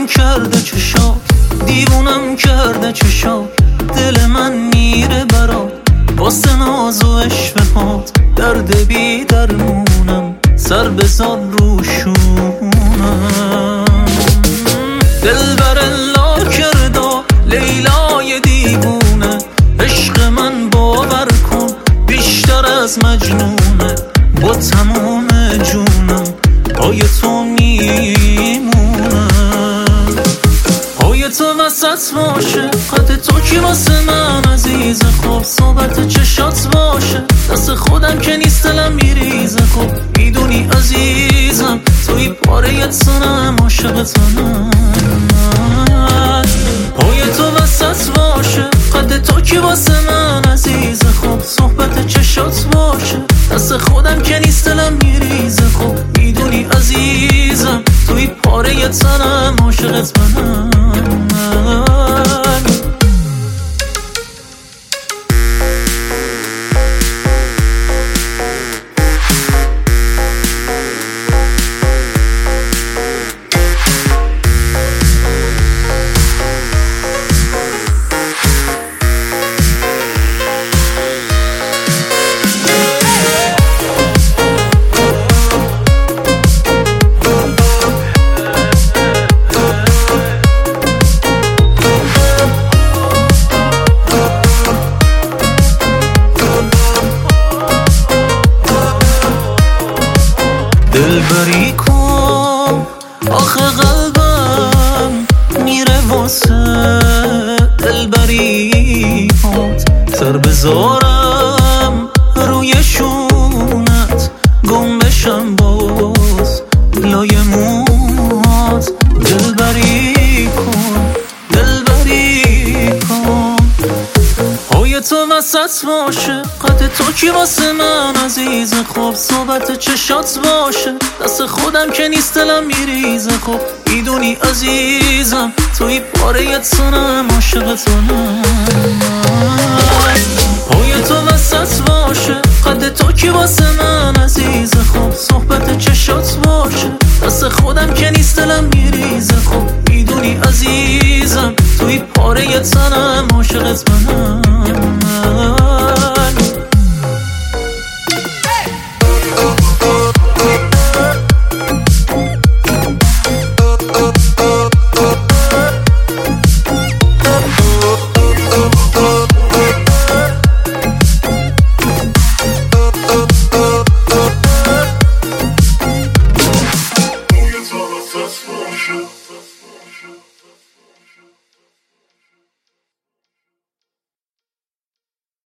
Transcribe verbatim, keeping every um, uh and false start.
کرده چشات، دیوونم کرده چشات، دل من میره برات واسه ناز و عشقات، درد بی درمونم سر بزار روشونم. دلبر لا کرده لیلای دیوونه، عشق من باور کن بیشتر از مجنونه، با تمام جونم پای تو میمونم. پای تو وسط باشه قد تو کی واسه من عزیز، خوب صحبت چشات باشه دست خودم که نیست دلم میریزه، خب میدونی عزیزم توی پاره تنم عاشق تنم. پای تو وسط باشه قد تو کی واسه من عزیز، خوب صحبت چشات باشه دست خودم که نیست دلم میریزه، خب میدونی عزیزم توی پاره تنم عاشق تنم. دلبری کن آخه قلبم میره واسه دلبری هات، سر بذارم روی شونت گم بشم باز لای موهات. دلبری کن دلبری کن پای تو وسط باشه قد تو کی واسه من عزیز، خوب صحبت چشات باشه دست خودم که نیست دلم میریزه، خب میدونی عزیزم توی پاره تنم عاشق تنم. پای تو وسط باشه قد تو کی واسه من عزیز، خوب صحبت چشات باشه دست خودم که نیست دلم میریزه، خب میدونی عزیزم توی پاره تنم عاشق تنم.